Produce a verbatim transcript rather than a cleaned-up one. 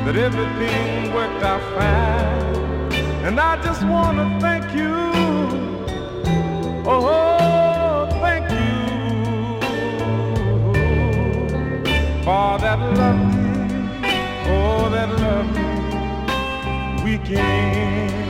that everything worked out fine. And I just want to thank you, oh, thank you for that lovely, oh, that lovely weekend.